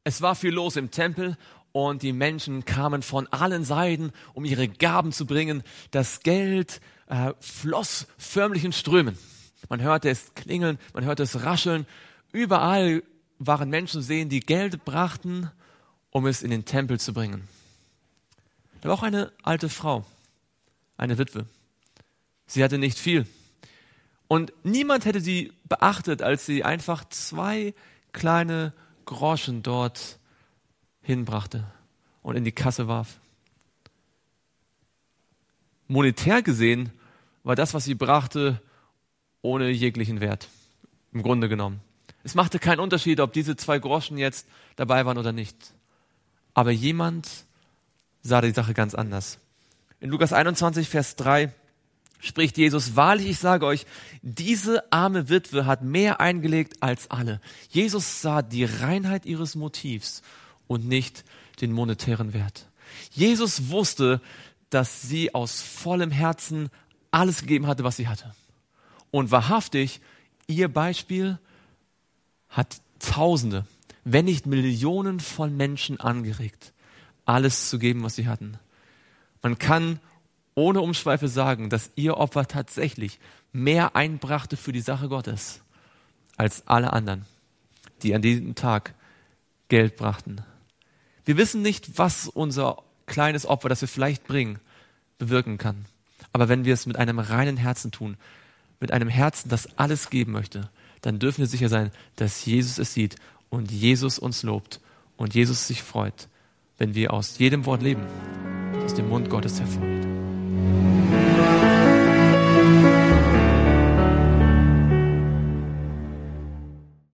Es war viel los im Tempel und die Menschen kamen von allen Seiten, um ihre Gaben zu bringen. Das Geld floss förmlich in Strömen. Man hörte es klingeln, man hörte es rascheln. Überall waren Menschen zu sehen, die Geld brachten, um es in den Tempel zu bringen. Da war auch eine alte Frau, eine Witwe. Sie hatte nicht viel. Und niemand hätte sie beachtet, als sie einfach 2 kleine Groschen dort hinbrachte und in die Kasse warf. Monetär gesehen war das, was sie brachte, ohne jeglichen Wert, im Grunde genommen. Es machte keinen Unterschied, ob diese 2 Groschen jetzt dabei waren oder nicht. Aber jemand sah die Sache ganz anders. In Lukas 21, Vers 3 spricht Jesus: Wahrlich, ich sage euch, diese arme Witwe hat mehr eingelegt als alle. Jesus sah die Reinheit ihres Motivs und nicht den monetären Wert. Jesus wusste, dass sie aus vollem Herzen alles gegeben hatte, was sie hatte. Und wahrhaftig, ihr Beispiel hat Tausende, wenn nicht Millionen von Menschen angeregt, alles zu geben, was sie hatten. Man kann ohne Umschweife sagen, dass ihr Opfer tatsächlich mehr einbrachte für die Sache Gottes als alle anderen, die an diesem Tag Geld brachten. Wir wissen nicht, was unser kleines Opfer, das wir vielleicht bringen, bewirken kann. Aber wenn wir es mit einem reinen Herzen tun, mit einem Herzen, das alles geben möchte, dann dürfen wir sicher sein, dass Jesus es sieht und Jesus uns lobt und Jesus sich freut, wenn wir aus jedem Wort leben, das aus dem Mund Gottes hervorgeht.